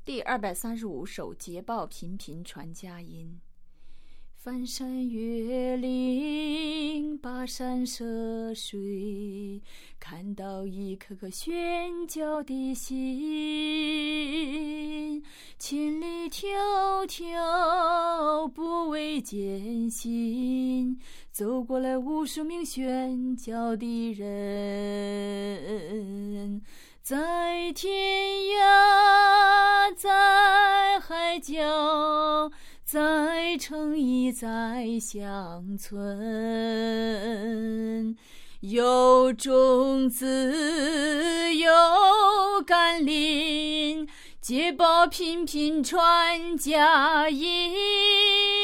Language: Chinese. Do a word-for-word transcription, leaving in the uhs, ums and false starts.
第二百三十五首捷报频频传佳音。翻山越岭，跋山涉水，看到一颗颗喧叫的心，千里迢迢不畏艰辛，走过来无数名喧叫的人，在天涯，在海角，在城邑，在乡村，有种子，有甘霖，捷报频频传佳音。